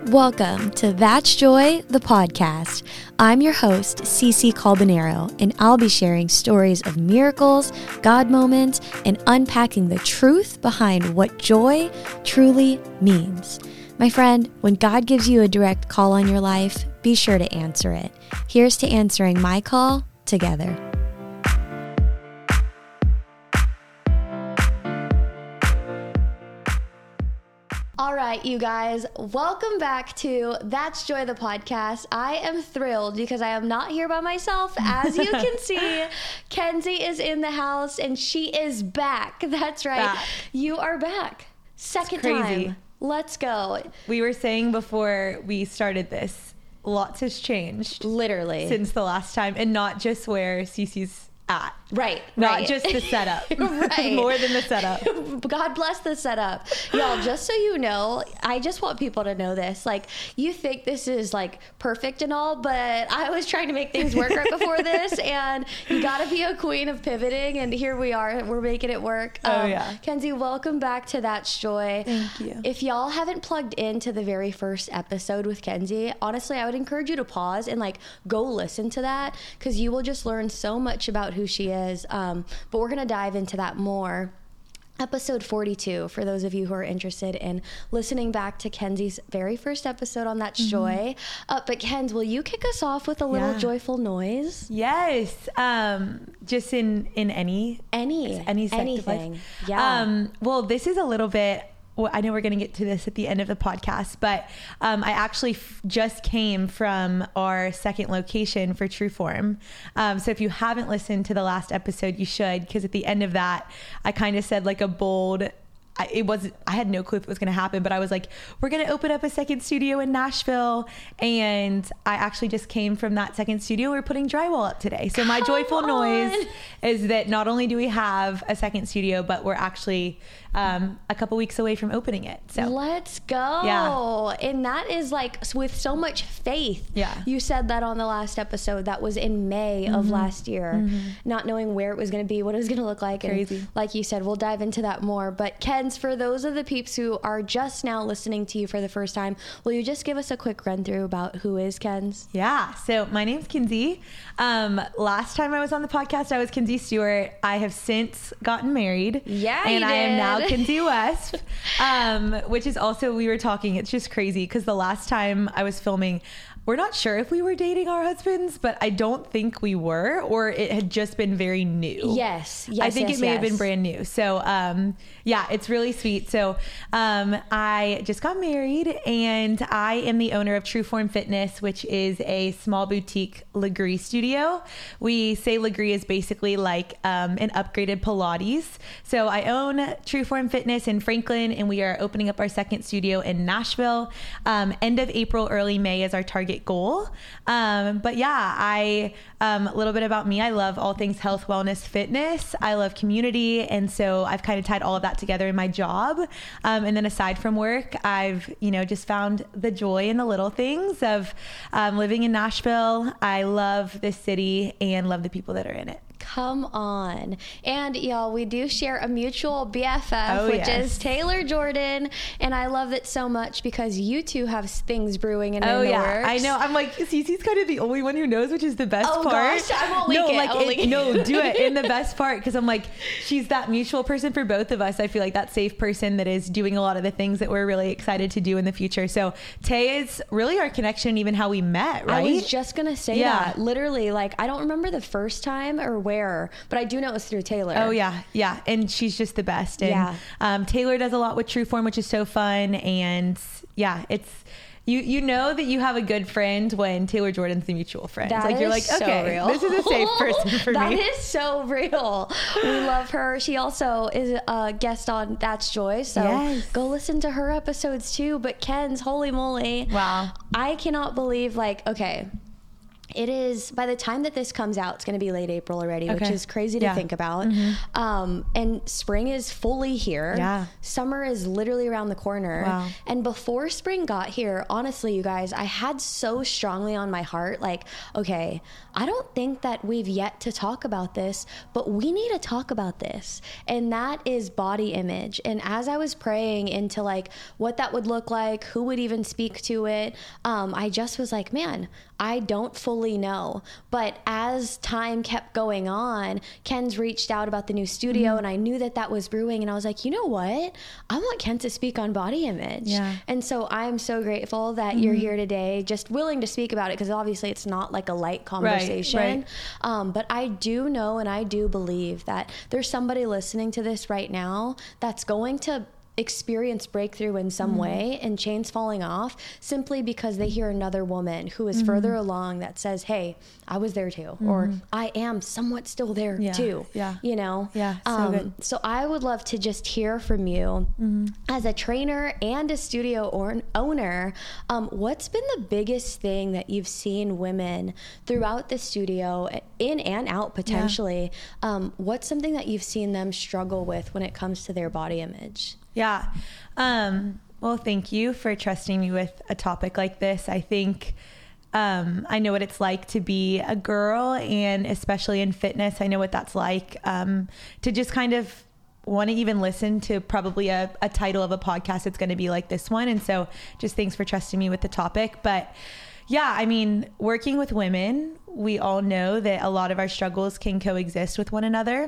Welcome to That's Joy, the podcast. I'm your host, Cece Calbanero, and I'll be sharing stories of miracles, God moments, and unpacking the truth behind what joy truly means. My friend, when God gives you a direct call on your life, be sure to answer it. Here's to answering my call together. All right, you guys, welcome back to That's Joy, the podcast. I am thrilled because I am not here by myself. As you can see, Kenzie is in the house and she is back. That's right. Back. You are back. Second time. Let's go. We were saying before we started this, lots has changed. Literally. Since the last time, and not just where Cece's at. Right. Not just the setup. Right. More than the setup. God bless the setup. Y'all, just so you know, I just want people to know this. Like, you think this is like perfect and all, but I was trying to make things work right before this, and you gotta be a queen of pivoting, and here we are. We're making it work. Yeah. Kenzie, welcome back to That's Joy. Thank you. If y'all haven't plugged into the very first episode with Kenzie, honestly, I would encourage you to pause and like go listen to that, because you will just learn so much about who she is. But we're going to dive into that more. Episode 42, for those of you who are interested in listening back to Kenzie's very first episode on That's Joy. But Kenz, will you kick us off with a little joyful noise? Yes. Just in any anything. Yeah. Well, this is a little bit, well, I know we're going to get to this at the end of the podcast, but I actually just came from our second location for Trueform. So if you haven't listened to the last episode, you should, because at the end of that, I kind of said like a bold, I had no clue if it was going to happen, but I was like, we're going to open up a second studio in Nashville. And I actually just came from that second studio. We're putting drywall up today. So my joyful noise is that not only do we have a second studio, but we're actually a couple weeks away from opening it. So let's go. Yeah. And that is like with so much faith. Yeah. You said that on the last episode. That was in May of last year, not knowing where it was going to be, what it was going to look like. Crazy. And like you said, we'll dive into that more. But Kenz, for those of the peeps who are just now listening to you for the first time, will you just give us a quick run through about who is Kenz? Yeah. So my name's Kenzie. Last time I was on the podcast, I was Kenzie Stewart. I have since gotten married. Yeah, and I am now Kenzie West, which is also, we were talking, it's just crazy because the last time I was filming, we're not sure if we were dating our husbands, but I don't think we were, or it had just been very new. Yes. I think it may have been brand new. So, yeah, it's really sweet. So, I just got married, and I am the owner of Trueform Fitness, which is a small boutique Legree studio. We say Legree is basically like an upgraded Pilates. So I own Trueform Fitness in Franklin, and we are opening up our second studio in Nashville. End of April, early May is our target goal. But yeah, a little bit about me. I love all things health, wellness, fitness. I love community. And so I've kind of tied all of that together in my job. And then aside from work, I've, just found the joy in the little things of living in Nashville. I love this city and love the people that are in it. Come on. And y'all, we do share a mutual BFF, which is Taylor Jordan. And I love it so much because you two have things brewing in the works. I know. I'm like, Cece's kind of the only one who knows, which is the best part. Gosh, I won't leak it. No, do it in the best part. Because I'm like, she's that mutual person for both of us. I feel like that safe person that is doing a lot of the things that we're really excited to do in the future. So Tay is really our connection, even how we met, right? I was just going to say that. Literally, like, I don't remember the first time or where, but I do know it was through Taylor. Oh yeah. Yeah. And she's just the best. And Taylor does a lot with Trueform, which is so fun. And yeah, it's, you know that you have a good friend when Taylor Jordan's the mutual friend. That like, you're like, so okay, real. This is a safe person for me. That is so real. We love her. She also is a guest on That's Joy. So go listen to her episodes too. But Kenz, holy moly. Wow. I cannot believe, like, okay, it is, by the time that this comes out, it's going to be late April already, which is crazy to think about. And spring is fully here. Yeah. Summer is literally around the corner. Wow. And before spring got here, honestly, you guys, I had so strongly on my heart, like, okay, I don't think that we've yet to talk about this, but we need to talk about this. And that is body image. And as I was praying into like what that would look like, who would even speak to it, I just was like, man, I don't fully know. But as time kept going on, Ken's reached out about the new studio, and I knew that that was brewing. And I was like, you know what? I want Ken to speak on body image. Yeah. And so I'm so grateful that you're here today, just willing to speak about it, because obviously it's not like a light conversation. Right. But I do know and I do believe that there's somebody listening to this right now that's going to experience breakthrough in some way and chains falling off simply because they hear another woman who is further along that says, hey, I was there too, or I am somewhat still there too. Yeah. You know? Yeah. So good. So I would love to just hear from you as a trainer and a studio owner. What's been the biggest thing that you've seen women throughout the studio, in and out potentially? What's something that you've seen them struggle with when it comes to their body image? Yeah. Well, thank you for trusting me with a topic like this. I think I know what it's like to be a girl, and especially in fitness, I know what that's like, to just kind of want to even listen to probably a title of a podcast that's going to be like this one. And so just thanks for trusting me with the topic. But yeah, I mean, working with women, we all know that a lot of our struggles can coexist with one another.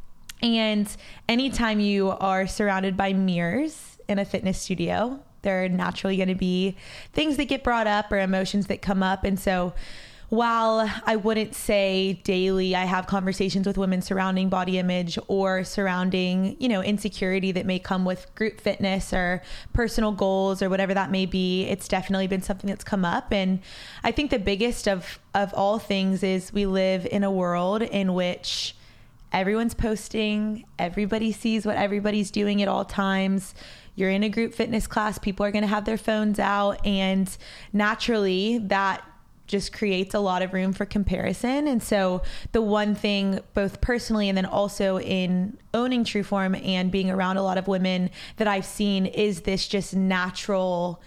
And anytime you are surrounded by mirrors in a fitness studio, there are naturally going to be things that get brought up or emotions that come up. And so while I wouldn't say daily I have conversations with women surrounding body image or surrounding, you know, insecurity that may come with group fitness or personal goals or whatever that may be, it's definitely been something that's come up. And I think the biggest of all things is we live in a world in which everyone's posting, everybody sees what everybody's doing at all times. You're in a group fitness class, people are going to have their phones out, and naturally that just creates a lot of room for comparison. And so the one thing, both personally and then also in owning Trueform and being around a lot of women, that I've seen is this just natural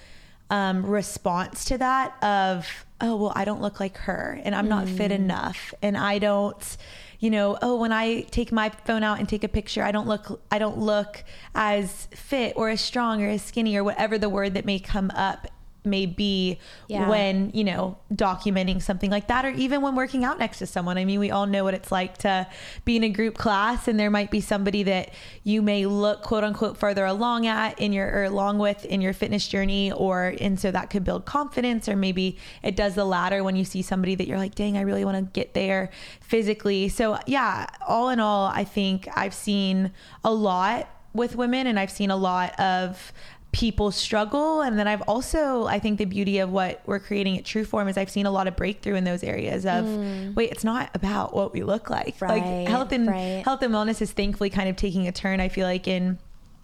response to that of, oh, well, I don't look like her, and I'm not fit enough, and I don't, you know, oh, when I take my phone out and take a picture, I don't look as fit or as strong or as skinny or whatever the word that may come up may be when, you know, documenting something like that, or even when working out next to someone. I mean, we all know what it's like to be in a group class, and there might be somebody that you may look quote unquote further along in your fitness journey, and so that could build confidence, or maybe it does the latter when you see somebody that you're like, dang, I really want to get there physically. So yeah, all in all, I think I've seen a lot with women, and I've seen a lot of people struggle. And then I've also, I think the beauty of what we're creating at Trueform is I've seen a lot of breakthrough in those areas of, wait, it's not about what we look like. Like health and wellness is thankfully kind of taking a turn, I feel like, in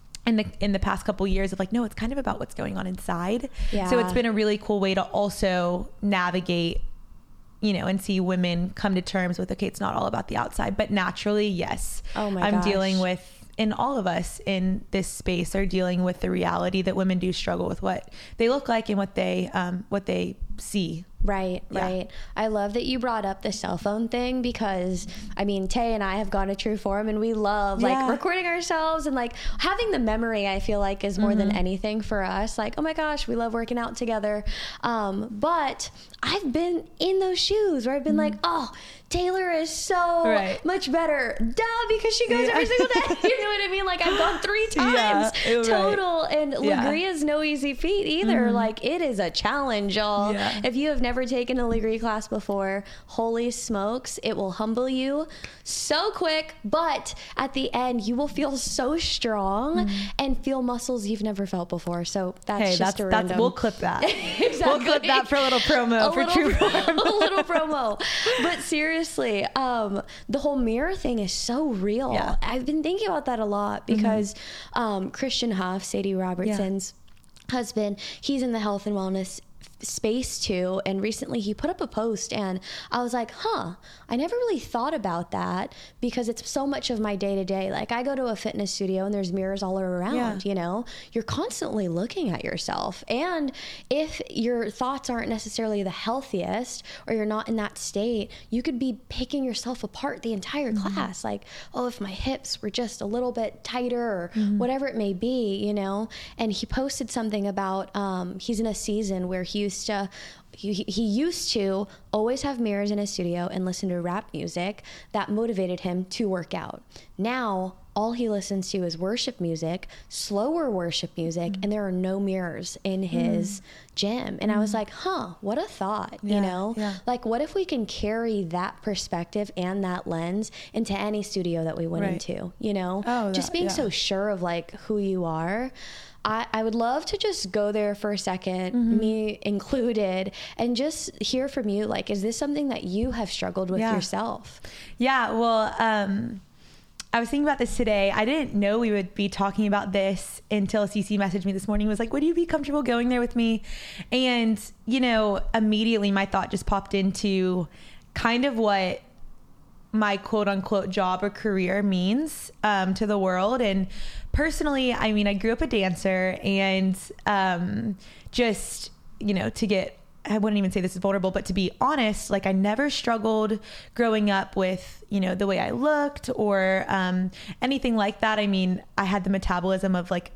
the past couple years of like, no, it's kind of about what's going on inside. Yeah. So it's been a really cool way to also navigate, you know, and see women come to terms with, okay, it's not all about the outside, but naturally, yes, I'm dealing with, and all of us in this space are dealing with the reality that women do struggle with what they look like and what they see. Right. I love that you brought up the cell phone thing, because I mean, Tay and I have gone to Trueform, and we love like recording ourselves, and like having the memory, I feel like, is more than anything for us. Like, oh my gosh, we love working out together. But I've been in those shoes where I've been like, oh, Taylor is so much better. Duh, because she goes every single day. You know what I mean? Like, I've gone 3 times total. And Legrea's no easy feat either. Like, it is a challenge, y'all. Yeah. If you have never taken a Legree class before, holy smokes, it will humble you so quick. But at the end, you will feel so strong and feel muscles you've never felt before. So that's a random. We'll clip that. Exactly. We'll clip that for a little promo for Trueform. A little promo. But seriously, the whole mirror thing is so real. Yeah. I've been thinking about that a lot because Christian Huff, Sadie Robertson's husband, he's in the health and wellness space to. And recently he put up a post and I was like, I never really thought about that, because it's so much of my day to day. Like, I go to a fitness studio and there's mirrors all around, you know, you're constantly looking at yourself. And if your thoughts aren't necessarily the healthiest, or you're not in that state, you could be picking yourself apart the entire class. Like, oh, if my hips were just a little bit tighter, or whatever it may be, you know. And he posted something about, he's in a season where he used to always have mirrors in his studio and listen to rap music that motivated him to work out. Now, all he listens to is worship music, slower worship music, and there are no mirrors in his gym. And I was like, what a thought, you know? Like, what if we can carry that perspective and that lens into any studio that we went into, you know? Just being so sure of like who you are. I would love to just go there for a second, me included, and just hear from you. Like, is this something that you have struggled with yourself? Yeah. Well, I was thinking about this today. I didn't know we would be talking about this until Cece messaged me this morning. It was like, would you be comfortable going there with me? And, you know, immediately my thought just popped into kind of what my quote unquote job or career means to the world. And personally, I mean, I grew up a dancer, and just, you know, I wouldn't even say this is vulnerable, but to be honest, like, I never struggled growing up with, you know, the way I looked or anything like that. I mean, I had the metabolism of like,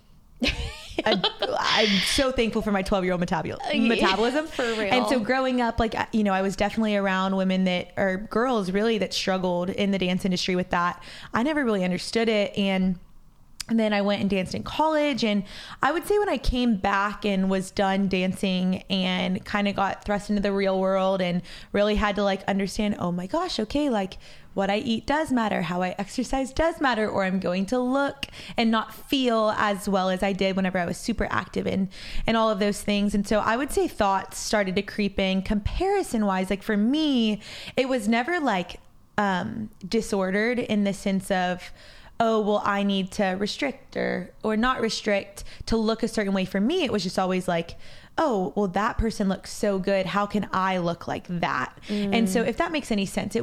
I'm so thankful for my 12-year-old metabolism. For real. And so growing up, like, you know, I was definitely around women or girls really that struggled in the dance industry with that. I never really understood it. And then I went and danced in college. And I would say when I came back and was done dancing and kind of got thrust into the real world and really had to like understand, oh my gosh, okay, like what I eat does matter, how I exercise does matter, or I'm going to look and not feel as well as I did whenever I was super active and all of those things. And so I would say thoughts started to creep in comparison wise. Like for me, it was never like disordered in the sense of, oh, well, I need to restrict or not restrict to look a certain way. For me, it was just always like, oh, well, that person looks so good. How can I look like that? And so if that makes any sense,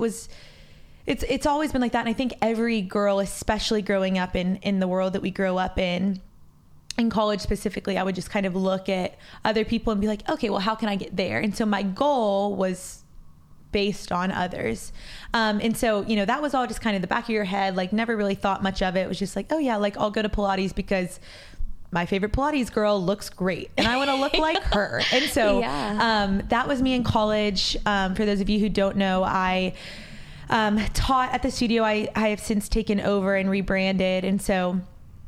it's always been like that. And I think every girl, especially growing up in the world that we grow up in college specifically, I would just kind of look at other people and be like, okay, well, how can I get there? And so my goal was based on others. And so, you know, that was all just kind of the back of your head, like never really thought much of it. It was just like, oh yeah, like I'll go to Pilates because my favorite Pilates girl looks great and I want to look like her. And so that was me in college. For those of you who don't know, I taught at the studio I have since taken over and rebranded. And so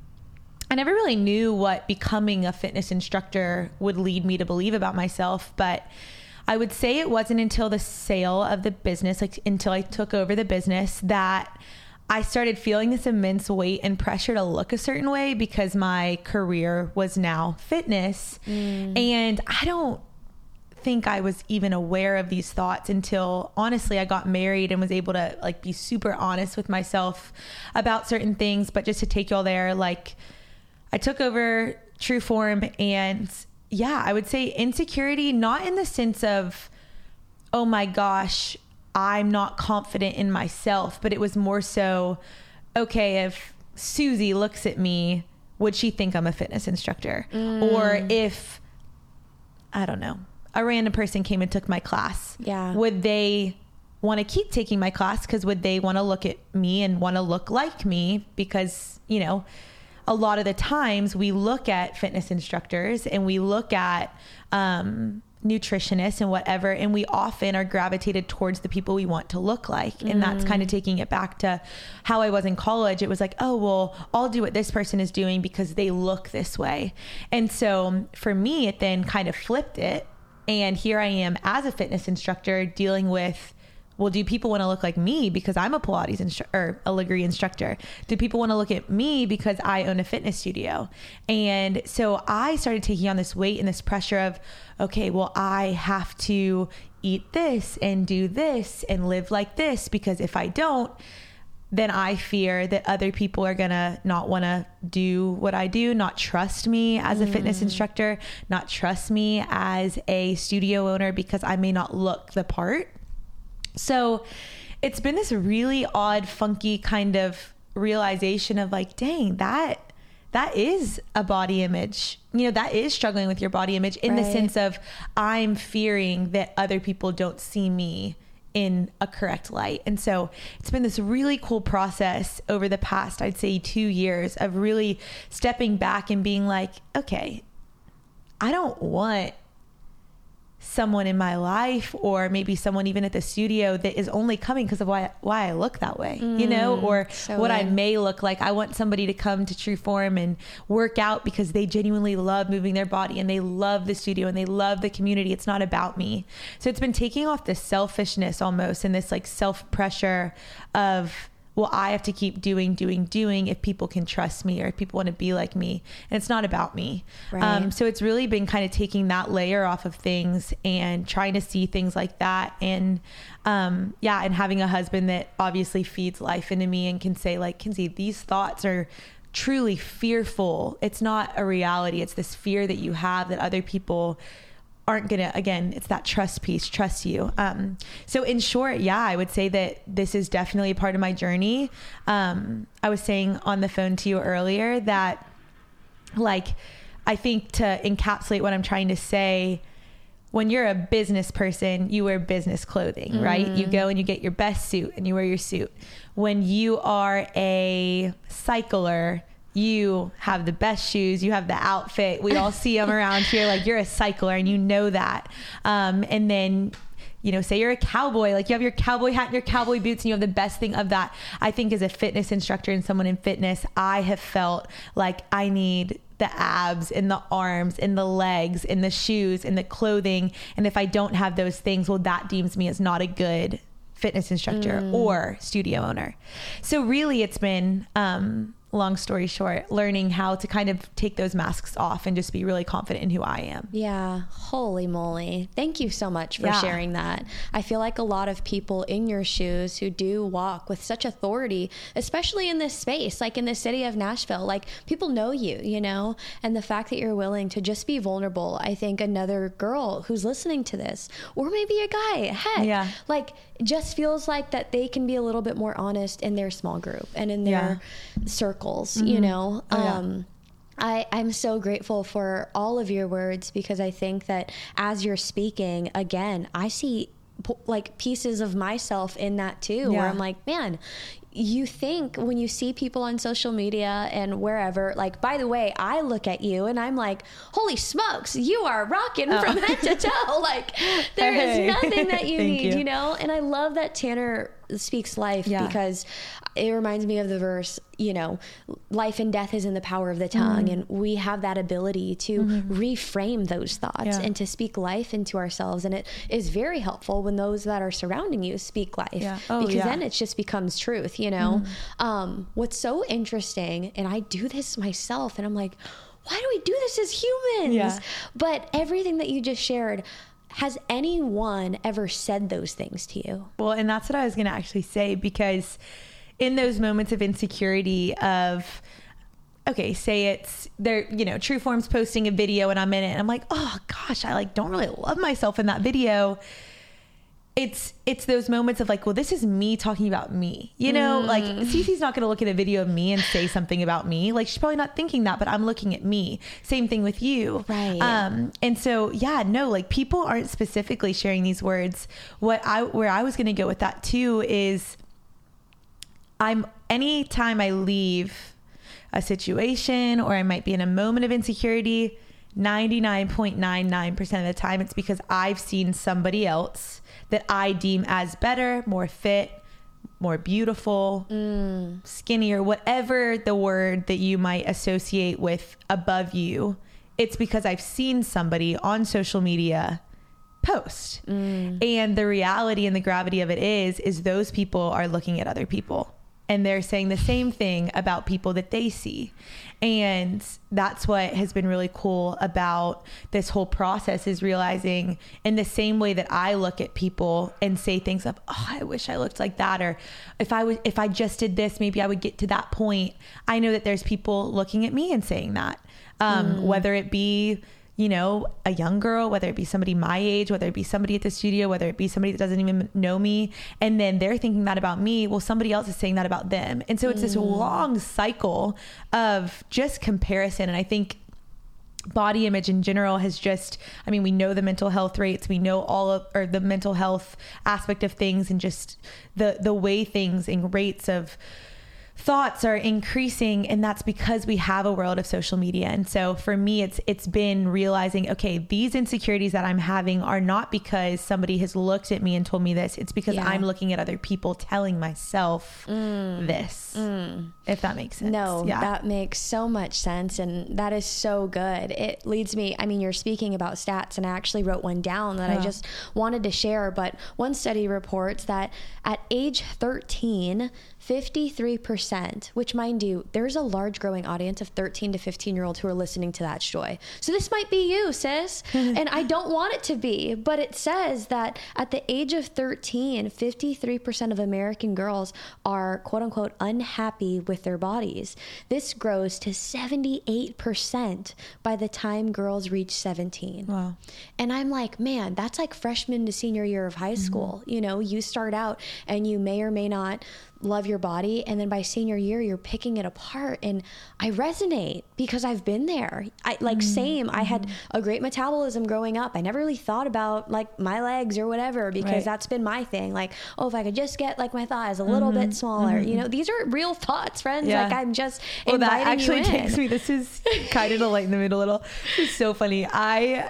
I never really knew what becoming a fitness instructor would lead me to believe about myself, but I would say it wasn't until the sale of the business, like until I took over the business, that I started feeling this immense weight and pressure to look a certain way because my career was now fitness. And I don't think I was even aware of these thoughts until honestly I got married and was able to like be super honest with myself about certain things. But just to take y'all there, like I took over True Form, and yeah, I would say insecurity, not in the sense of, oh my gosh, I'm not confident in myself, but it was more so, okay, if Susie looks at me, would she think I'm a fitness instructor? Or if, I don't know, a random person came and took my class, would they want to keep taking my class? Because would they want to look at me and want to look like me? Because, you know, a lot of the times we look at fitness instructors and we look at nutritionists and whatever, and we often are gravitated towards the people we want to look like. And that's kind of taking it back to how I was in college. It was like, oh, well, I'll do what this person is doing because they look this way. And so for me, it then kind of flipped it. And here I am as a fitness instructor dealing with, well, do people want to look like me because I'm a Pilates instructor or a Legree instructor? Do people want to look at me because I own a fitness studio? And so I started taking on this weight and this pressure of, okay, well, I have to eat this and do this and live like this, because if I don't, then I fear that other people are gonna not want to do what I do, not trust me as a fitness instructor, not trust me as a studio owner because I may not look the part. So it's been this really odd, funky kind of realization of like, dang, that is a body image, that is struggling with your body image in the sense of I'm fearing that other people don't see me in a correct light. And so it's been this really cool process over the past, I'd say 2 years of really stepping back and being like, okay, I don't want someone in my life or maybe someone even at the studio that is only coming because of why I look that way, or so what I may look like. I want somebody to come to True Form and work out because they genuinely love moving their body and they love the studio and they love the community. It's not about me. So it's been taking off this selfishness almost and this like self pressure of, well, I have to keep doing if people can trust me or if people want to be like me. And it's not about me. Right. So it's really been kind of taking that layer off of things and trying to see things like that. And and having a husband that obviously feeds life into me and can say like, Kenzie, these thoughts are truly fearful. It's not a reality. It's this fear that you have that other people aren't gonna, again, it's that trust piece, trust you. So in short, I would say that this is definitely a part of my journey. I was saying on the phone to you earlier that like, I think to encapsulate what I'm trying to say, when you're a business person, you wear business clothing, right? You go and you get your best suit and you wear your suit. When you are a cycler, you have the best shoes, you have the outfit. We all see them around here. Like you're a cycler and you know that. And then, say you're a cowboy, like you have your cowboy hat and your cowboy boots and you have the best thing of that. I think as a fitness instructor and someone in fitness, I have felt like I need the abs and the arms and the legs and the shoes and the clothing. And if I don't have those things, well, that deems me as not a good fitness instructor or studio owner. So really it's been, long story short, learning how to kind of take those masks off and just be really confident in who I am. Yeah. Holy moly. Thank you so much for sharing that. I feel like a lot of people in your shoes who do walk with such authority, especially in this space, like in the city of Nashville, like people know you, and the fact that you're willing to just be vulnerable. I think another girl who's listening to this, or maybe a guy, like just feels like that they can be a little bit more honest in their small group and in their circles, I'm so grateful for all of your words because I think that as you're speaking, again, I see like pieces of myself in that too, where I'm like, man, you think when you see people on social media and wherever, like, by the way, I look at you and I'm like, holy smokes, you are rocking from head to toe. Like there is nothing that you need, and I love that Tanner speaks life because it reminds me of the verse, life and death is in the power of the tongue. And we have that ability to reframe those thoughts and to speak life into ourselves. And it is very helpful when those that are surrounding you speak life because then it just becomes truth, What's so interesting, and I do this myself and I'm like, why do we do this as humans? But everything that you just shared, has anyone ever said those things to you? Well, and that's what I was going to actually say, because in those moments of insecurity of, okay, say it's there, True Form's posting a video and I'm in it and I'm like, oh gosh, I don't really love myself in that video. It's those moments of like, well, this is me talking about me, like Cece's not going to look at a video of me and say something about me. Like she's probably not thinking that, but I'm looking at me. Same thing with you. Right. And so, like people aren't specifically sharing these words. Where I was going to go with that too is anytime I leave a situation or I might be in a moment of insecurity, 99.99% of the time, it's because I've seen somebody else that I deem as better, more fit, more beautiful, skinnier, whatever the word that you might associate with above you. It's because I've seen somebody on social media post. And the reality and the gravity of it is those people are looking at other people and they're saying the same thing about people that they see. And that's what has been really cool about this whole process, is realizing in the same way that I look at people and say things of, oh, I wish I looked like that. Or if I just did this, maybe I would get to that point. I know that there's people looking at me and saying that, whether it be, you know, a young girl, whether it be somebody my age, whether it be somebody at the studio, whether it be somebody that doesn't even know me, and then they're thinking that about me. Well, somebody else is saying that about them. And so it's this long cycle of just comparison. And I think body image in general has just, I mean, we know the mental health rates, we know or the mental health aspect of things, and just the way things and rates of thoughts are increasing, and that's because we have a world of social media. And so for me, it's been realizing, okay, these insecurities that I'm having are not because somebody has looked at me and told me this. It's because I'm looking at other people telling myself this, if that makes sense. No, that makes so much sense. And that is so good. It leads me, I mean, you're speaking about stats, and I actually wrote one down that I just wanted to share. But one study reports that at age 13, 53%, which, mind you, there's a large growing audience of 13 to 15-year-olds who are listening to That's Joy. So this might be you, sis. And I don't want it to be, but it says that at the age of 13, 53% of American girls are, quote unquote, unhappy with their bodies. This grows to 78% by the time girls reach 17. Wow. And I'm like, man, that's like freshman to senior year of high school. You know, you start out and you may or may not love your body, and then by senior year you're picking it apart. And I resonate because I've been there. I had a great metabolism growing up. I never really thought about like my legs or whatever, because that's been my thing. Like, oh, if I could just get like my thighs a little bit smaller, you know, these are real thoughts, friends. Like, I'm just inviting that actually you in. takes me, this is kind of to lighten the mood a little. This is so funny. I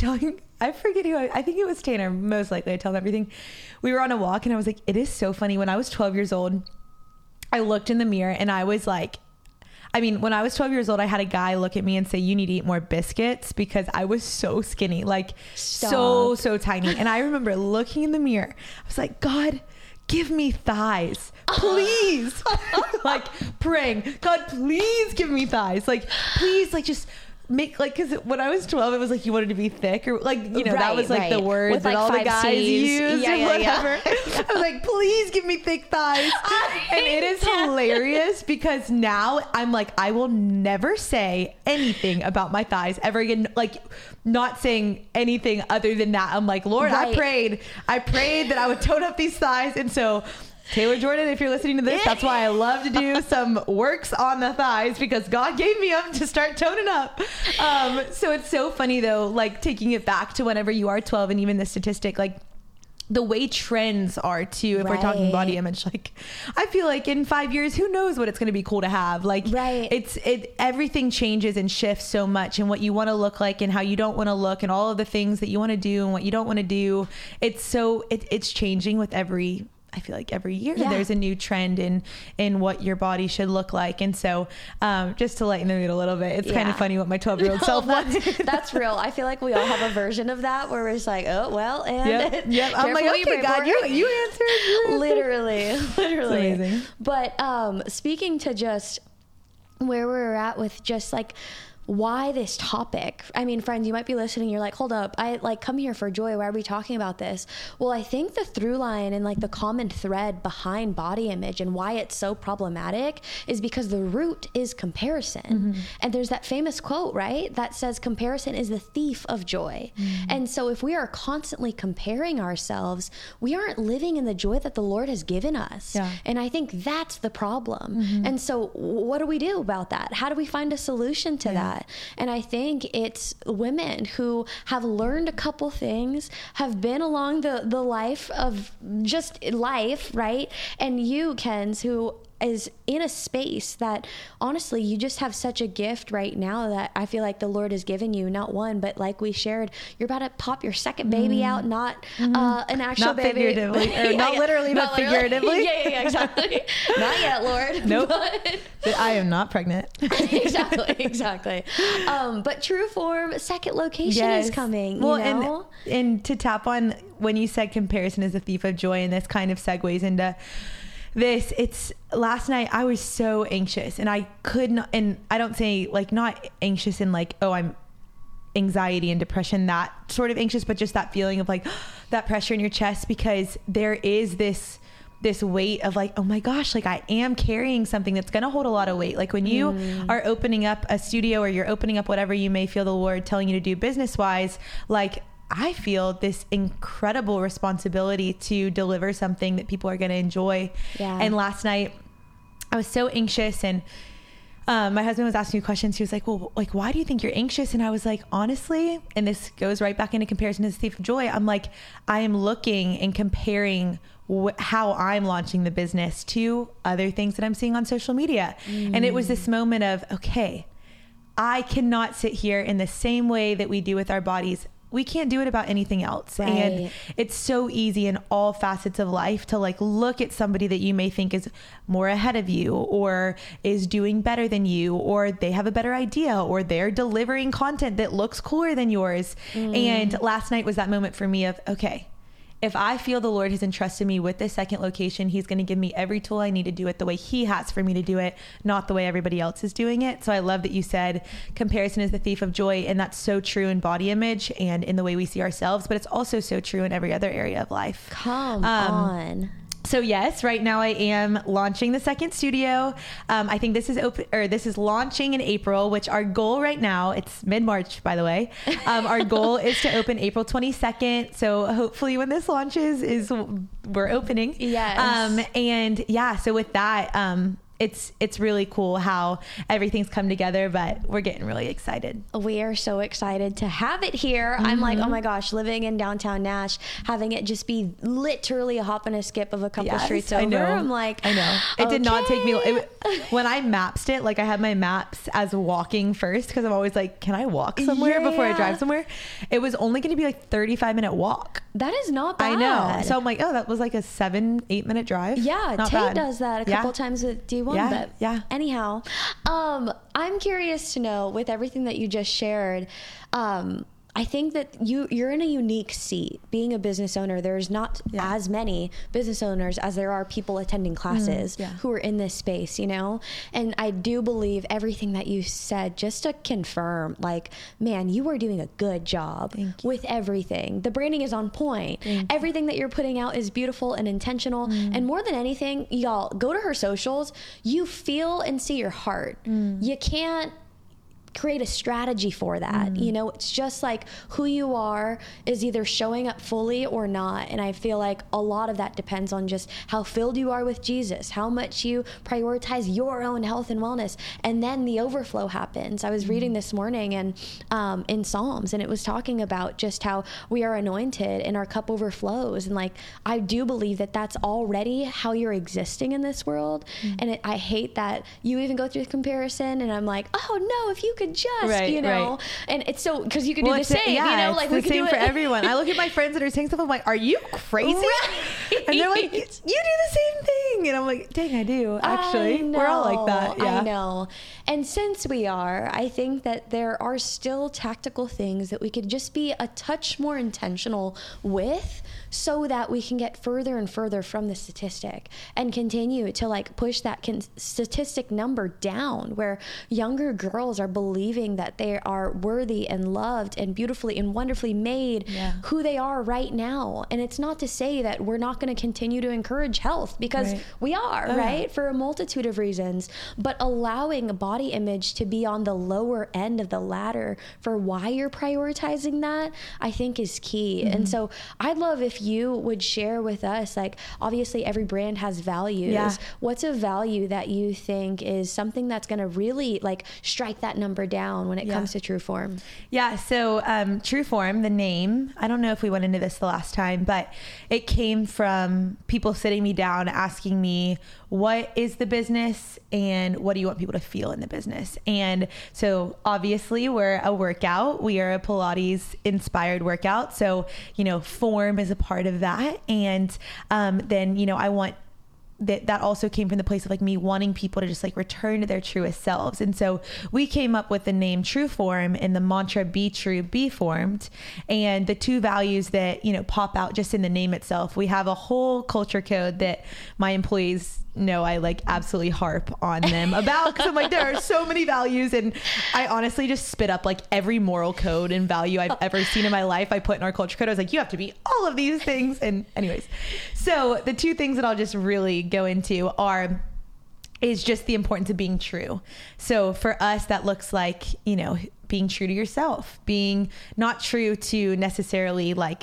forget who, I think it was Tanner, most likely. I tell him everything. We were on a walk, and I was like, it is so funny. When I was 12 years old, I looked in the mirror, and I was like, I mean, when I was 12 years old, I had a guy look at me and say, you need to eat more biscuits, because I was so skinny, like so tiny. And I remember looking in the mirror. I was like, God, give me thighs, please. Like praying, God, please give me thighs. Like, please, like just make, like, because when I was 12, it was like you wanted to be thick, or like, you know, that was like the words with, that like, all the guys used or whatever. I was like, please give me thick thighs. And it is hilarious, because now I'm like, I will never say anything about my thighs ever again. Like, not saying anything other than that. I'm like, Lord, I prayed that I would tone up these thighs. And so Taylor Jordan, if you're listening to this, that's why I love to do some works on the thighs, because God gave me them to start toning up. So it's so funny though, like taking it back to whenever you are 12, and even the statistic, like the way trends are too, if we're talking body image, like I feel like in 5 years, who knows what it's going to be cool to have. Like everything changes and shifts so much, and what you want to look like and how you don't want to look, and all of the things that you want to do and what you don't want to do. It's changing with I feel like every year there's a new trend in what your body should look like. And so just to lighten the mood a little bit, it's kind of funny what my 12-year-old self wants. That's real. I feel like we all have a version of that where we're just like, oh, well, and yep. I'm like, okay, God, you answered. Literally. It's amazing. But speaking to just where we're at with just like, why this topic? I mean, friends, you might be listening. You're like, hold up. I like come here for joy. Why are we talking about this? Well, I think the through line and like the common thread behind body image and why it's so problematic is because the root is comparison. And there's that famous quote, right? That says comparison is the thief of joy. And so if we are constantly comparing ourselves, we aren't living in the joy that the Lord has given us. And I think that's the problem. And so what do we do about that? How do we find a solution to that? And I think it's women who have learned a couple things, have been along the life of just life, right? And you, Kenz, who is in a space that honestly you just have such a gift right now that I feel like the Lord has given you, not one, but like we shared, you're about to pop your second baby out, not an actual not baby. Figuratively, or not literally, but figuratively. Yeah, exactly. Not yet, Lord. Nope. I am not pregnant. Exactly. But True Form second location is coming. Well, you know? and to tap on when you said comparison is a thief of joy, and this kind of segues into it's last night I was so anxious and I could not, and I don't say like not anxious in like, oh, I'm anxiety and depression, that sort of anxious, but just that feeling of like that pressure in your chest, because there is this weight of like, oh my gosh, like I am carrying something that's going to hold a lot of weight. Like when you are opening up a studio or you're opening up whatever you may feel the Lord telling you to do business wise, like I feel this incredible responsibility to deliver something that people are going to enjoy. Yeah. And last night I was so anxious, and my husband was asking me questions. He was like, well, like, why do you think you're anxious? And I was like, honestly, and this goes right back into comparison to the thief of joy. I'm like, I am looking and comparing how I'm launching the business to other things that I'm seeing on social media. And it was this moment of, okay, I cannot sit here in the same way that we do with our bodies. We can't do it about anything else. Right. And it's so easy in all facets of life to like look at somebody that you may think is more ahead of you or is doing better than you, or they have a better idea, or they're delivering content that looks cooler than yours. And last night was that moment for me of, okay, if I feel the Lord has entrusted me with this second location, he's going to give me every tool I need to do it the way he has for me to do it, not the way everybody else is doing it. So I love that you said comparison is the thief of joy. And that's so true in body image and in the way we see ourselves, but it's also so true in every other area of life. Come on. So yes, right now I am launching the second studio. I think this is launching in April, which our goal right now, it's mid-March, by the way. Our goal is to open April 22nd. So hopefully when this launches we're opening. Yes. And yeah, so with that, it's really cool how everything's come together, but we're getting really excited. We are so excited to have it here. I'm like, oh my gosh, living in downtown Nash, having it just be literally a hop and a skip of a couple streets over. I know. I'm like, I know. It did not take me. When I mapped it, like I had my maps as walking first, because I'm always like, can I walk somewhere before I drive somewhere? It was only going to be like 35-minute walk. That is not bad. I know. So I'm like, oh, that was like a 7-8 minute drive. Yeah. Not Tate bad. does that a couple times with D1. Yeah, but anyhow, I'm curious to know, with everything that you just shared, I think that you're in a unique seat being a business owner. There's not as many business owners as there are people attending classes who are in this space, you know? And I do believe everything that you said, just to confirm, like, man, you are doing a good job with everything. The branding is on point. Everything that you're putting out is beautiful and intentional. And more than anything, y'all, go to her socials. You feel and see your heart. You can't create a strategy for that. You know, it's just like who you are is either showing up fully or not. And I feel like a lot of that depends on just how filled you are with Jesus, how much you prioritize your own health and wellness. And then the overflow happens. I was reading this morning and in Psalms, and it was talking about just how we are anointed and our cup overflows. And like, I do believe that that's already how you're existing in this world. And I hate that you even go through the comparison, and I'm like, oh no, if you could just, you know, and it's so, because you can do the same, you know, like we can do it for everyone. I look at my friends that are saying stuff, I'm like, are you crazy? Right. And they're like, you do the same thing. And I'm like, dang, I do. Actually, we're all like that. Yeah. I know. And since we are, I think that there are still tactical things that we could just be a touch more intentional with, so that we can get further and further from the statistic and continue to like push that statistic number down, where younger girls are believing that they are worthy and loved and beautifully and wonderfully made who they are right now. And it's not to say that we're not going to continue to encourage health, because we are, right? For a multitude of reasons, but allowing a body image to be on the lower end of the ladder for why you're prioritizing that, I think is key. And so I'd love if you would share with us, like, obviously every brand has values. What's a value that you think is something that's going to really like strike that number down when it comes to TrueForm? So TrueForm, the name, I don't know if we went into this the last time, but it came from people sitting me down asking me, what is the business and what do you want people to feel in the business? And so obviously we're a workout. We are a Pilates inspired workout. So, you know, form is a part of that. And then, you know, I want that also came from the place of like me wanting people to just like return to their truest selves. And so we came up with the name TrueForm and the mantra, be true, be formed. And the two values that, you know, pop out just in the name itself. We have a whole culture code that my employees know I like absolutely harp on them about, because I'm like, there are so many values, and I honestly just spit up like every moral code and value I've ever seen in my life. I put in our culture code. I was like, you have to be all of these things. And anyways, so the two things that I'll just really go into is just the importance of being true. So for us, that looks like, you know, being true to yourself, being not true to necessarily like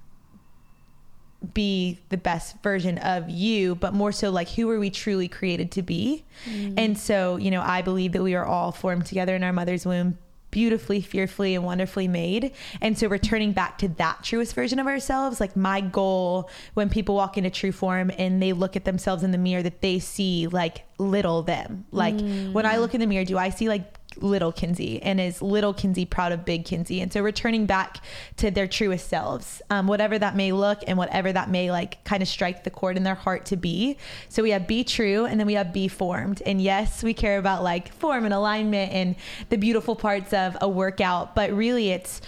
be the best version of you, but more so like, who are we truly created to be? And so, you know, I believe that we are all formed together in our mother's womb, beautifully, fearfully, and wonderfully made. And so returning back to that truest version of ourselves, like my goal when people walk into True Form and they look at themselves in the mirror, that they see like little them. Like when I look in the mirror, do I see like little Kinsey, and is little Kinsey proud of big Kinsey? And so returning back to their truest selves, whatever that may look and whatever that may like kind of strike the chord in their heart to be. So we have be true, and then we have be formed. And yes, we care about like form and alignment and the beautiful parts of a workout, but really it's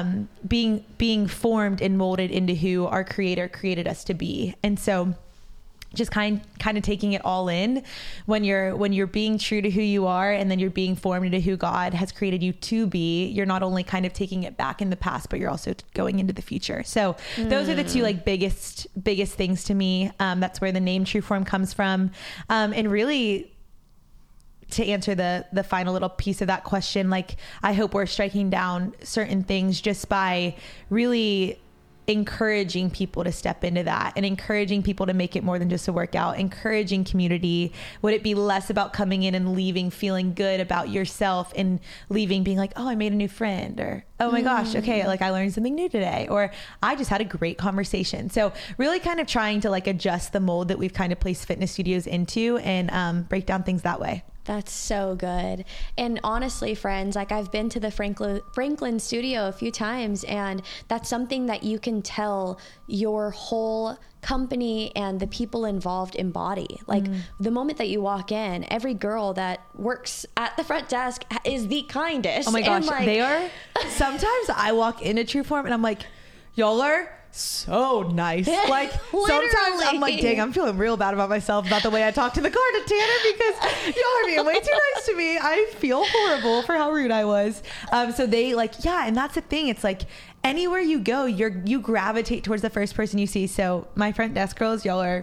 being formed and molded into who our creator created us to be. And so just kind of taking it all in when you're being true to who you are, and then you're being formed into who God has created you to be. You're not only kind of taking it back in the past, but you're also going into the future. So those are the two like biggest things to me. That's where the name True Form comes from. And really, to answer the final little piece of that question, like I hope we're striking down certain things just by really encouraging people to step into that, and encouraging people to make it more than just a workout, encouraging community. Would it be less about coming in and leaving feeling good about yourself, and leaving being like, oh, I made a new friend, or oh my gosh, okay, like I learned something new today, or I just had a great conversation. So really kind of trying to like adjust the mold that we've kind of placed fitness studios into, and break down things that way. That's so good. And honestly, friends, like I've been to the Franklin studio a few times, and that's something that you can tell your whole company and the people involved embody. Like the moment that you walk in, every girl that works at the front desk is the kindest. Oh my gosh, like, they are. Sometimes I walk into True Form and I'm like, y'all are so nice. Like sometimes I'm like, dang, I'm feeling real bad about myself about the way I talk to the card attendant, because y'all are being way too nice to me. I feel horrible for how rude I was. So they like, yeah, and that's the thing. It's like anywhere you go, you gravitate towards the first person you see. So my front desk girls, y'all are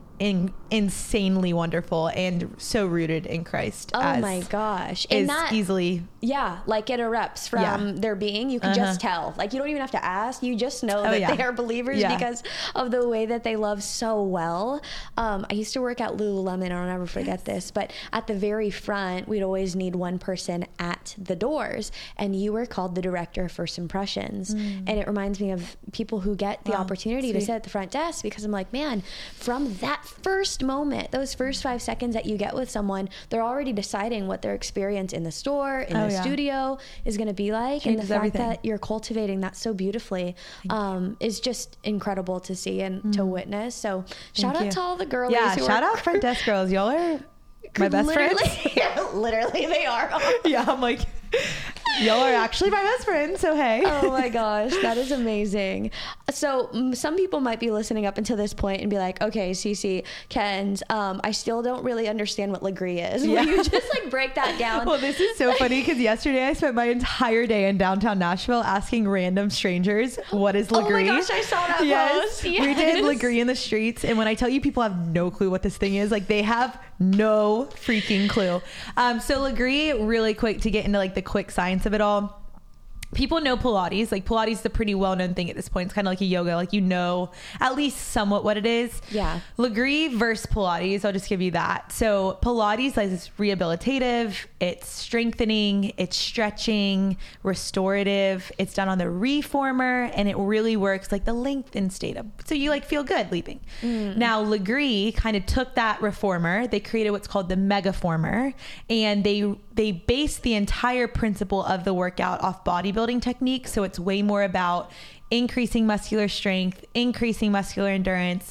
insanely wonderful and so rooted in Christ. Oh my gosh. And that easily. Yeah. Like it erupts from their being. You can just tell, like, you don't even have to ask. You just know that they are believers because of the way that they love so well. I used to work at Lululemon, and I'll never forget this, but at the very front, we'd always need one person at the doors, and you were called the director of first impressions. And it reminds me of people who get the opportunity to sit at the front desk, because I'm like, man, from that first moment, those first 5 seconds that you get with someone, they're already deciding what their experience in the store, in the studio is going to be like. Changes and the fact everything. that you're cultivating that so beautifully is just incredible to see and to witness. So shout out to all the girlies. Yeah, who shout are out front desk girls. Y'all are my best friends. Literally, they are. Yeah, I'm like, y'all are actually my best friends, so hey. Oh my gosh, that is amazing. So some people might be listening up until this point and be like, okay, Cece, Kenz, I still don't really understand what Legree is. Will you just like break that down? Well, this is so funny, because yesterday I spent my entire day in downtown Nashville asking random strangers, what is Legree? Oh my gosh, I saw that post. Yes. We did Legree in the streets, and when I tell you people have no clue what this thing is, like they have no freaking clue. So Legree, really quick to get into like the quick science of it all. People know Pilates. Like Pilates is a pretty well-known thing at this point. It's kind of like a yoga. Like, you know, at least somewhat what it is. Yeah. Legree versus Pilates. I'll just give you that. So Pilates is rehabilitative. It's strengthening. It's stretching, restorative. It's done on the reformer, and it really works like the lengthened state of, so you like feel good leaping. Now Legree kind of took that reformer. They created what's called the megaformer, and they based the entire principle of the workout off bodybuilding techniques. So it's way more about increasing muscular strength, increasing muscular endurance,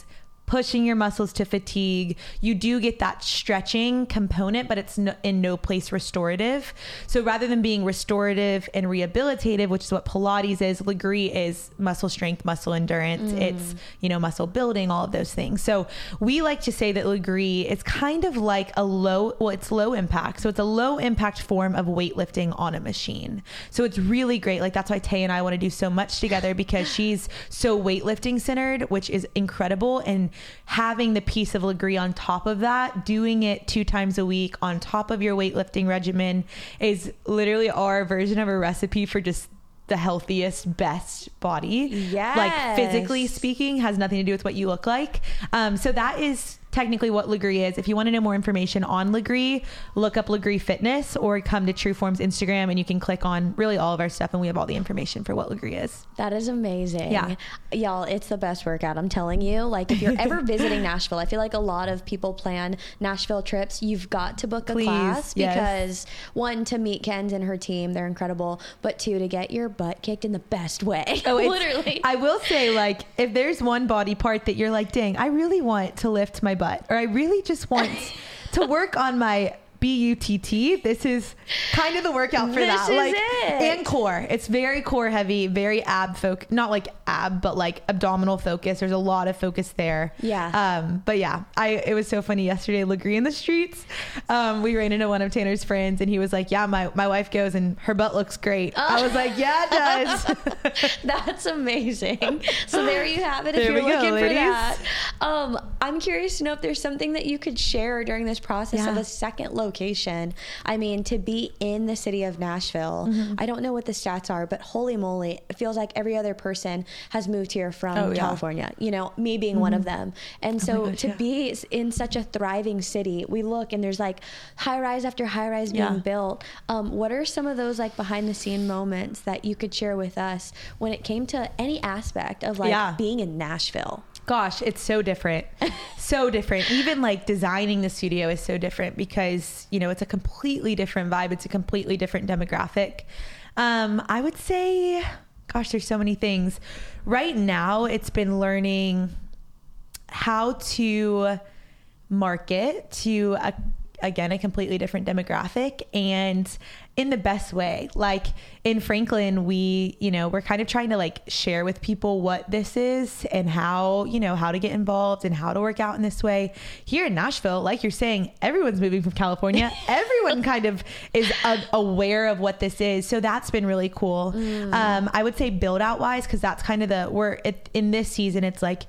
pushing your muscles to fatigue. You do get that stretching component, but it's in no place restorative. So rather than being restorative and rehabilitative, which is what Pilates is, Lagree is muscle strength, muscle endurance. It's, muscle building, all of those things. So we like to say that Lagree is kind of like it's low impact. So it's a low impact form of weightlifting on a machine. So it's really great. Like that's why Tay and I want to do so much together, because she's so weightlifting centered, which is incredible. And having the piece of Lagree on top of that, doing it 2 times a week on top of your weightlifting regimen, is literally our version of a recipe for just the healthiest, best body. Yes. Like physically speaking, has nothing to do with what you look like. So that is technically what Lagree is. If you want to know more information on Lagree, look up Lagree Fitness or come to Trueform's Instagram and you can click on really all of our stuff and we have all the information for what Lagree is. That is amazing. Yeah. Y'all, it's the best workout. I'm telling you, like if you're ever visiting Nashville, I feel like a lot of people plan Nashville trips. You've got to book a class because one, to meet Kenz and her team, they're incredible, but 2, to get your butt kicked in the best way. Oh, literally. I will say, like, if there's one body part that you're like, dang, I really want to lift my butt, or I really just want to work on my BUTT, this is kind of the workout for that. Like, and core. It's very core heavy, very ab focus, not like ab, but like abdominal focus. There's a lot of focus there. Yeah. But yeah, it was so funny yesterday, Lagree in the streets. We ran into one of Tanner's friends and he was like, yeah, my wife goes and her butt looks great. I was like, yeah, it does. That's amazing. So there you have it. If you're looking for that. I'm curious to know if there's something that you could share during this process of a second location. I mean, to be in the city of Nashville, I don't know what the stats are, but holy moly, it feels like every other person has moved here from California, me being one of them. And so to be in such a thriving city, we look and there's like high rise after high rise being built. What are some of those like behind the scene moments that you could share with us when it came to any aspect of like being in Nashville? Gosh, it's so different. So different. Even like designing the studio is so different because, it's a completely different vibe. It's a completely different demographic. I would say, gosh, there's so many things. Right now, it's been learning how to market to a completely different demographic and in the best way. Like in Franklin, we're kind of trying to like share with people what this is and how to get involved and how to work out in this way. Here in Nashville, like you're saying, everyone's moving from California. Everyone kind of is aware of what this is. So that's been really cool. I would say build out wise, cause that's kind of in this season, it's like,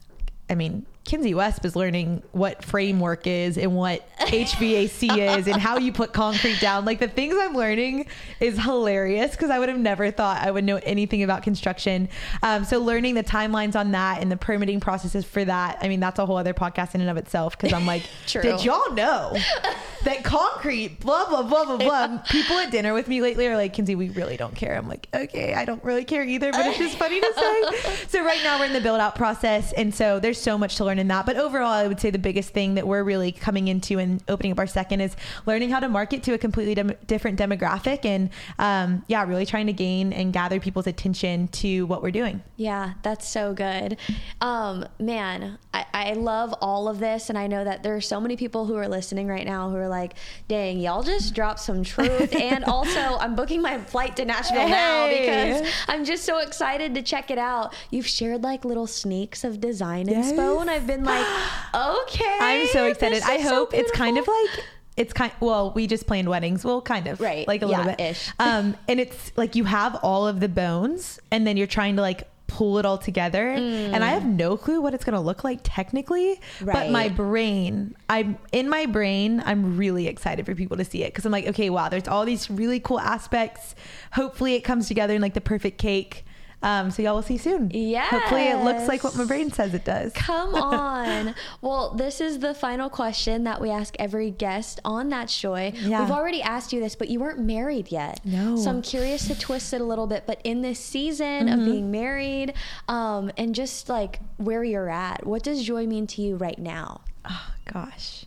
Kenzie West is learning what framework is and what HVAC is and how you put concrete down. Like the things I'm learning is hilarious because I would have never thought I would know anything about construction. So learning the timelines on that and the permitting processes for that. That's a whole other podcast in and of itself because I'm like, did y'all know that concrete, blah, blah, blah, blah, blah. People at dinner with me lately are like, Kenzie, we really don't care. I'm like, okay, I don't really care either, but it's just funny to say. So right now we're in the build out process. And so there's so much to learn in that. But overall, I would say the biggest thing that we're really coming into and opening up our second is learning how to market to a completely different demographic and really trying to gain and gather people's attention to what we're doing. Yeah, that's so good. Man, I love all of this. And I know that there are so many people who are listening right now who are like, dang, y'all just dropped some truth. And also I'm booking my flight to Nashville now because I'm just so excited to check it out. You've shared like little sneaks of design inspo and I've been like, okay. I'm so excited. I hope it's kind of like, we just planned weddings. Well, kind of. Right. Like a little bit. Ish. And it's like you have all of the bones and then you're trying to like pull it all together. And I have no clue what it's going to look like technically, but in my brain, I'm really excited for people to see it. Cause I'm like, okay, wow, there's all these really cool aspects. Hopefully it comes together in like the perfect cake. So y'all will see soon. Yeah. Hopefully it looks like what my brain says it does. Come on. Well, this is the final question that we ask every guest on That's Joy. Yeah. We've already asked you this, but you weren't married yet. No. So I'm curious to twist it a little bit, but in this season of being married, and just like where you're at, what does joy mean to you right now? Oh gosh.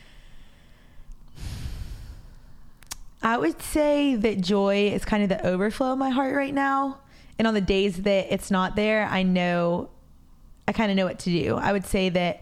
I would say that joy is kind of the overflow of my heart right now. And on the days that it's not there, I know I kind of know what to do. I would say that,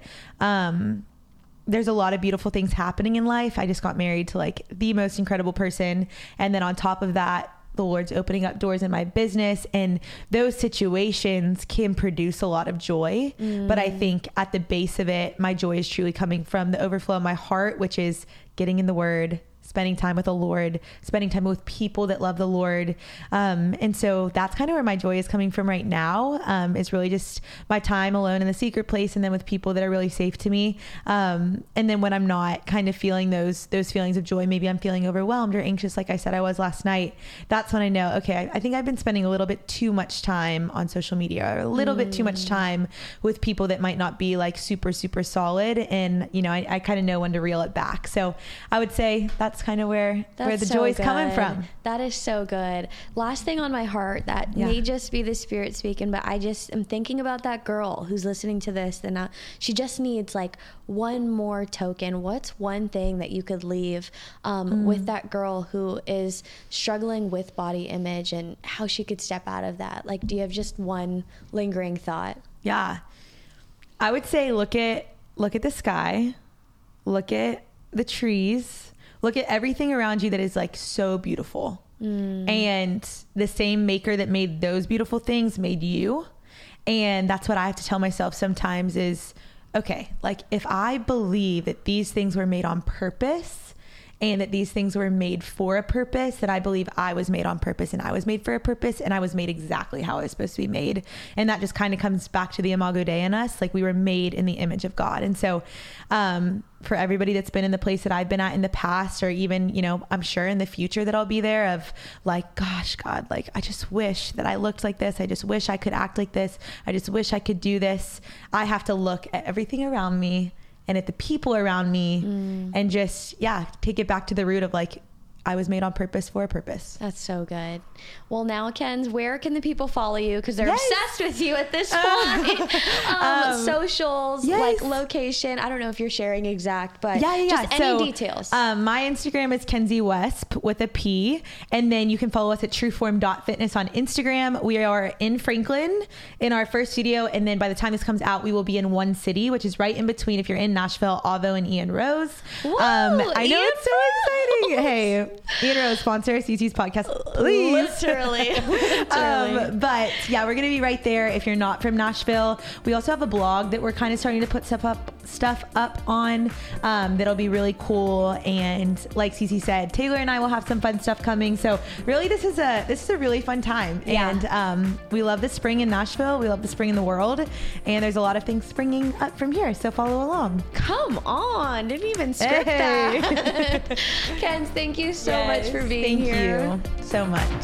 there's a lot of beautiful things happening in life. I just got married to like the most incredible person. And then on top of that, the Lord's opening up doors in my business, and those situations can produce a lot of joy. But I think at the base of it, my joy is truly coming from the overflow of my heart, which is getting in the Word, spending time with the Lord, spending time with people that love the Lord. And so that's kind of where my joy is coming from right now. Is really just my time alone in the secret place, and then with people that are really safe to me. And then when I'm not kind of feeling those feelings of joy, maybe I'm feeling overwhelmed or anxious, like I said I was last night, that's when I know, okay, I think I've been spending a little bit too much time on social media, or a little bit too much time with people that might not be like super, super solid. And, you know, I kind of know when to reel it back. So I would say that's kind of where the joy is coming from. That is so good. Last thing on my heart that may just be the Spirit speaking, but I just am thinking about that girl who's listening to this, and she just needs like one more token. What's one thing that you could leave with that girl who is struggling with body image, and how she could step out of that? Like, do you have just one lingering thought? Yeah. I would say look at the sky, look at the trees, look at everything around you that is like so beautiful. And the same maker that made those beautiful things made you. And that's what I have to tell myself sometimes is, okay, like if I believe that these things were made on purpose, and that these things were made for a purpose, that I believe I was made on purpose, and I was made for a purpose, and I was made exactly how I was supposed to be made. And that just kind of comes back to the Imago Dei in us. Like we were made in the image of God. And so, for everybody that's been in the place that I've been at in the past, or even, you know, I'm sure in the future that I'll be there, of like, gosh, God, like, I just wish that I looked like this. I just wish I could act like this. I just wish I could do this. I have to look at everything around me and at the people around me and just, take it back to the root of like, I was made on purpose for a purpose. That's so good. Well, now, Kenz, where can the people follow you? Because they're obsessed with you at this point. Socials, like location. I don't know if you're sharing exact, but just any details. My Instagram is Kenzie Wesp with a P. And then you can follow us at trueform.fitness on Instagram. We are in Franklin in our first studio. And then by the time this comes out, we will be in one city, which is right in between if you're in Nashville, Avo and Ian Rose. Whoa, I know, it's so exciting. Hey. Ian Rose, sponsor CC's podcast, please. Literally. But yeah, we're going to be right there if you're not from Nashville. We also have a blog that we're kind of starting to put stuff up on that'll be really cool. And like CC said, Taylor and I will have some fun stuff coming. So really, this is a really fun time. Yeah. And we love the spring in Nashville. We love the spring in the world. And there's a lot of things springing up from here. So follow along. Come on. Didn't even script that. Kenz, thank you so much for being here. Thank you so much.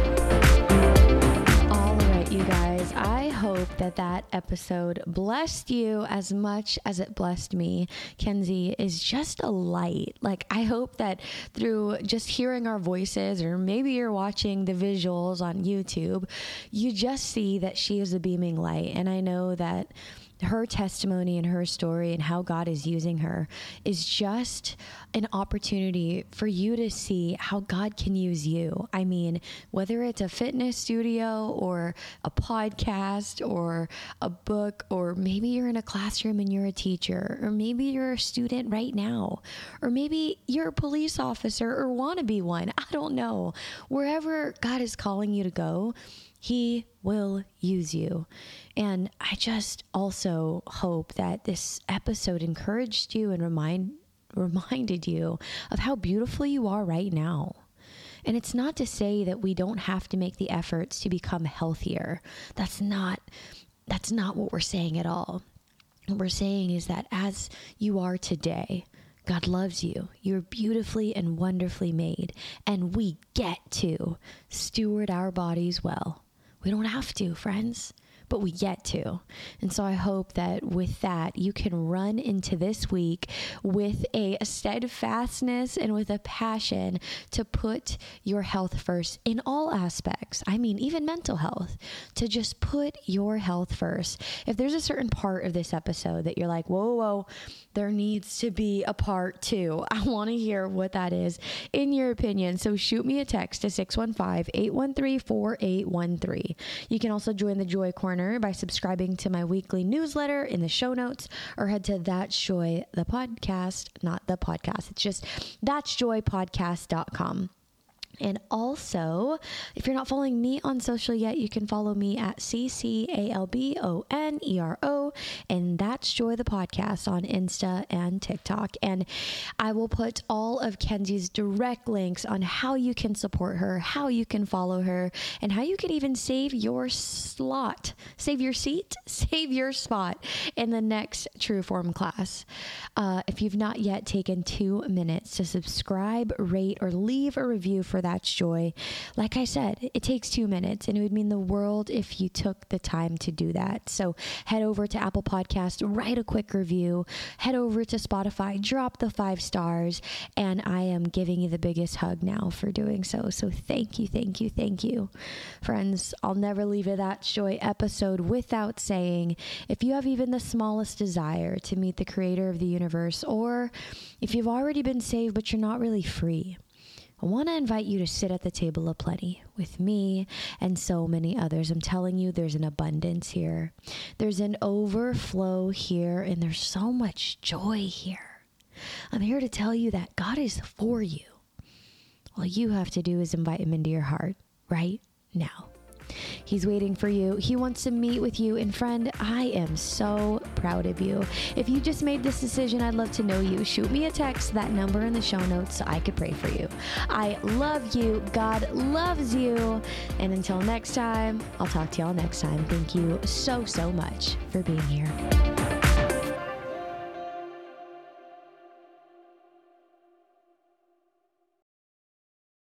All right, you guys. I hope that episode blessed you as much as it blessed me. Kenzie is just a light. Like, I hope that through just hearing our voices, or maybe you're watching the visuals on YouTube, you just see that she is a beaming light. And I know that her testimony and her story and how God is using her is just an opportunity for you to see how God can use you. I mean, whether it's a fitness studio or a podcast or a book, or maybe you're in a classroom and you're a teacher, or maybe you're a student right now, or maybe you're a police officer or want to be one. I don't know. Wherever God is calling you to go, He will use you. And I just also hope that this episode encouraged you and reminded you of how beautiful you are right now. And it's not to say that we don't have to make the efforts to become healthier. That's not what we're saying at all. What we're saying is that as you are today, God loves you. You're beautifully and wonderfully made. And we get to steward our bodies well. We don't have to, friends, but we get to. And so I hope that with that, you can run into this week with a steadfastness and with a passion to put your health first in all aspects. I mean, even mental health, to just put your health first. If there's a certain part of this episode that you're like, whoa, there needs to be a part 2. I want to hear what that is in your opinion. So shoot me a text to 615-813-4813. You can also join the Joy Corner corner by subscribing to my weekly newsletter in the show notes, or head to That's Joy, the podcast, not the podcast. It's just that'sjoypodcast.com. And also, if you're not following me on social yet, you can follow me at CCALBONERO, and That's Joy the Podcast on Insta and TikTok. And I will put all of Kenzie's direct links on how you can support her, how you can follow her, and how you can even save your slot, save your seat, save your spot in the next Trueform class. If you've not yet taken 2 minutes to subscribe, rate, or leave a review for That's Joy, like I said, it takes 2 minutes, and it would mean the world if you took the time to do that. So head over to Apple Podcast, write a quick review, head over to Spotify, drop the 5 stars, and I am giving you the biggest hug now for doing so. So thank you, thank you, thank you. Friends, I'll never leave a That's Joy episode without saying, if you have even the smallest desire to meet the creator of the universe, or if you've already been saved but you're not really free, I want to invite you to sit at the table of plenty with me and so many others. I'm telling you, there's an abundance here. There's an overflow here, and there's so much joy here. I'm here to tell you that God is for you. All you have to do is invite him into your heart right now. He's waiting for you. He wants to meet with you. And friend, I am so proud of you. If you just made this decision, I'd love to know you. Shoot me a text, that number in the show notes, so I could pray for you. I love you. God loves you. And until next time, I'll talk to y'all next time. Thank you so, so much for being here.